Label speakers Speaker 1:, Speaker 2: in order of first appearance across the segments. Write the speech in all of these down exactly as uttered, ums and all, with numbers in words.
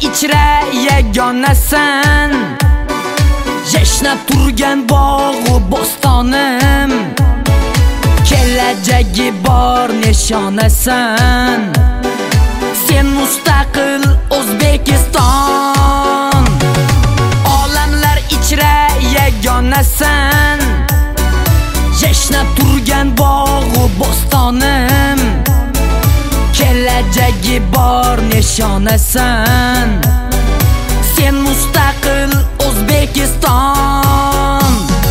Speaker 1: ichra yagonasan, yashnab turgan bog'u bo'stonim, kelajagi bor nishonasan. Sen mustaqil O'zbekiston, olamlar ichra yagonasan, yashnab turgan bog'u bo'stonim, kelajagi bor nishonasan. Sen mustaqil O'zbekiston.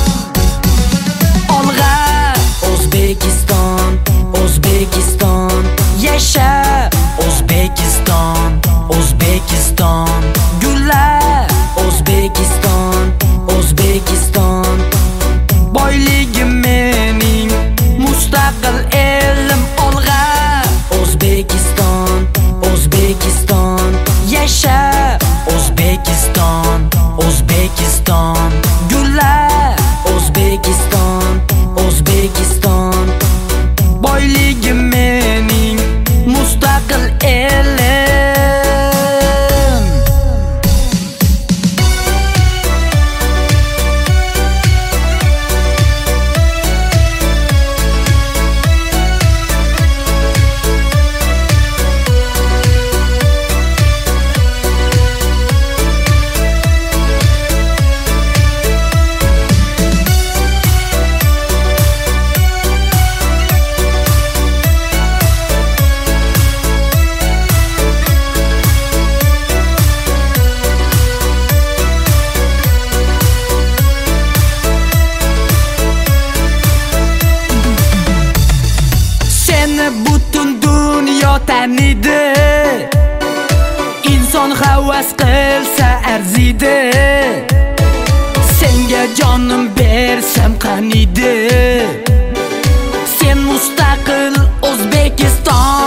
Speaker 1: Olg'a O'zbekiston, O'zbekiston, yasha O'zbekiston, O'zbekiston, gullar O'zbekiston, O'zbekiston. Boyligim mening, mustaqil elim. Olg'a O'zbekiston, O'zbekiston, yasha O'zbekiston, O'zbekiston, gullar O'zbekiston, O'zbekiston. Boyligim mening, mustaqil elim. Butun dunyo taniydi, inson havas qilsa arziydi. Senga jonim bersam qaniydi. Sen mustaqil O'zbekiston,